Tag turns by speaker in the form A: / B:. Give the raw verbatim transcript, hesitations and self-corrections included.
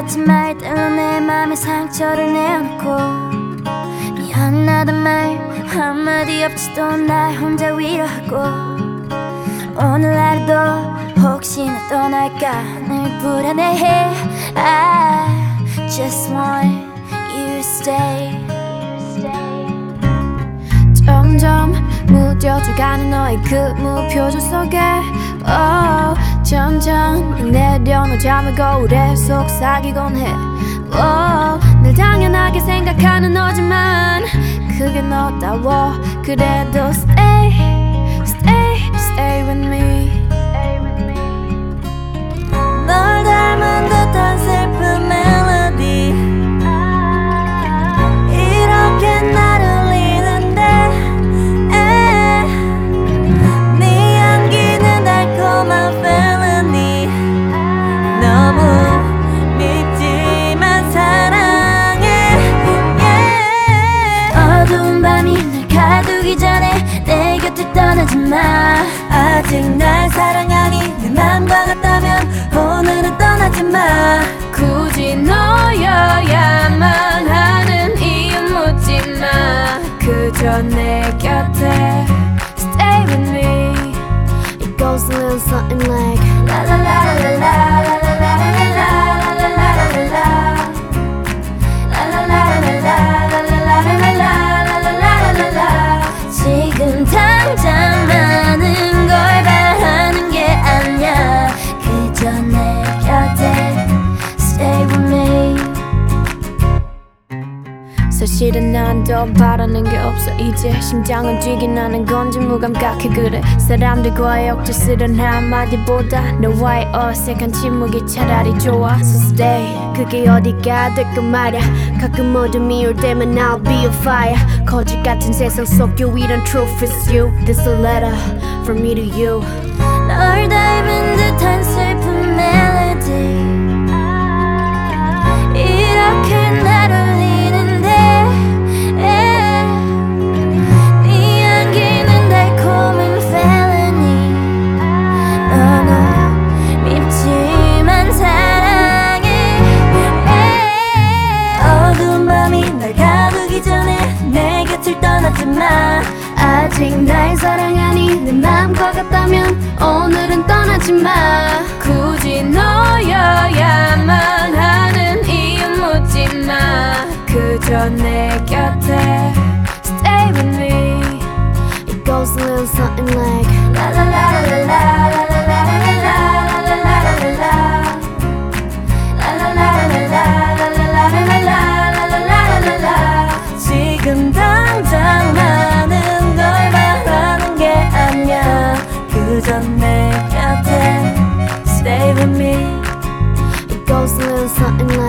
A: 하지 말들로 내 맘에 상처를 내어놓고 미안하단 말 한마디 없이도 날 혼자 위로하고 오늘 하루도 혹시나 떠날까 늘 불안해해. I just want you to stay. 점점 무뎌져가는 너의 그 무표정 속에 oh, 천천히 내려놓자면 거울에 속삭이곤 해. oh, 늘 당연하게 생각하는 너지만 그게 너다워. 그래도 stay, stay, stay with me. 널 닮은 듯한 슬픈 멜로디 이렇게 나를 울리는데 네 향기는 달콤한 felony 너무 밉지만 사랑해. yeah. 어두운 밤이 날 가두기 전에 내 곁을 떠나지 마. 아직 날 사랑하니 내 맘과 같다면 오늘은 떠나지 마. 굳이 너여야만 하는 이유 묻지 마. 그저 내 곁에 stay with me. It goes a little something like la la la la la la la la la la la la la. 지금 당장 많은 걸 바라는 게 아니야. 그저 내 곁에 stay with me. 사실은 난 더 바라는 게 없어. 이제 심장은 뛰긴 하는 건지 무감각해. 그래 사람들과의 억지 쓰는 한마디보다 너와의 어색한 침묵이 차라리 좋아. So stay 그게 어디가 될까 말야. 가끔 어둠이 올 때면 I'll be a fire. 거짓 같은 세상 속 유일한 truth is you. This a letter from me to you. 널 닮은 듯한 슬픈 멜로디 이렇게 날 울리는데 네 향기는 달콤한 felony 너무 밉지만 사랑해. 어두운 밤이 날 가두기 전에 내 곁을 떠나지 마. 아직 날 사랑하니 내 맘과 같다면 오늘은 떠나지 마. 굳이 너여야만 하는 이유 묻지 마. 그저 내 곁에 stay with me. It goes a little something like la la la la la la la la la la la la. 지금 당장 많은 걸 바라는 게 아니야. 그저 내 곁에 stay with me. It goes a little something like